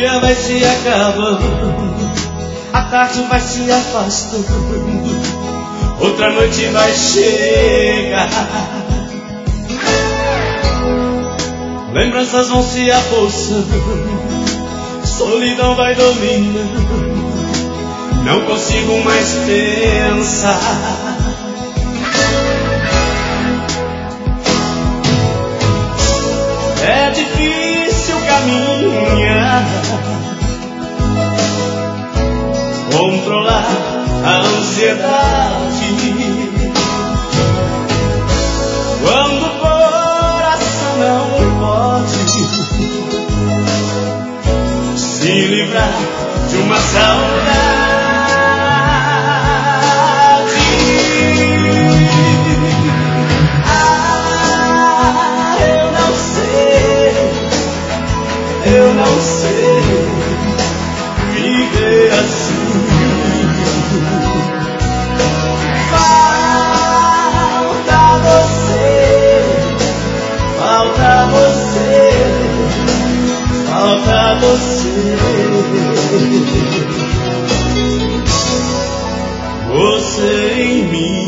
dia vai se acabando, a tarde vai se afastando, outra noite vai chegar. Lembranças vão se apossando, solidão vai dominando, não consigo mais pensar. É difícil caminhar, controlar a ansiedade, quando o coração não pode se livrar de uma saudade. Eu não sei viver assim. Falta você, falta você, falta você. Você em mim.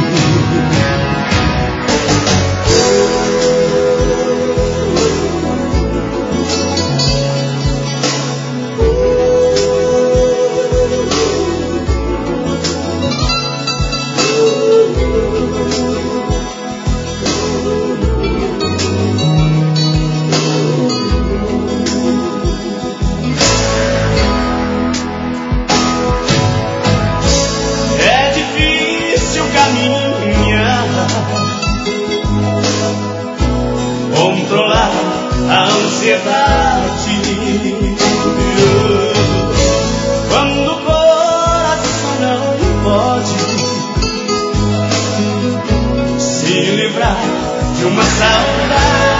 Controlar a ansiedade, quando o coração não pode se livrar de uma saudade.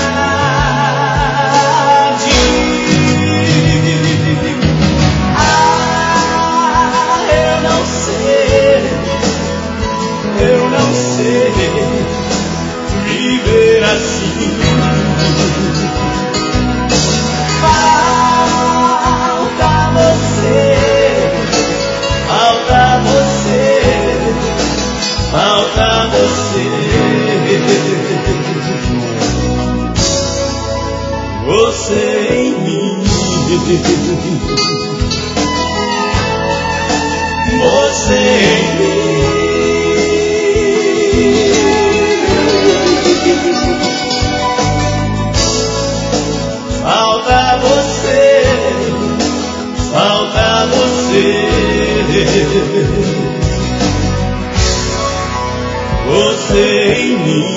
Eu não sei viver assim. Falta você, falta você, falta você. Você em mim. Você em mim. Falta você, falta você. Você em mim.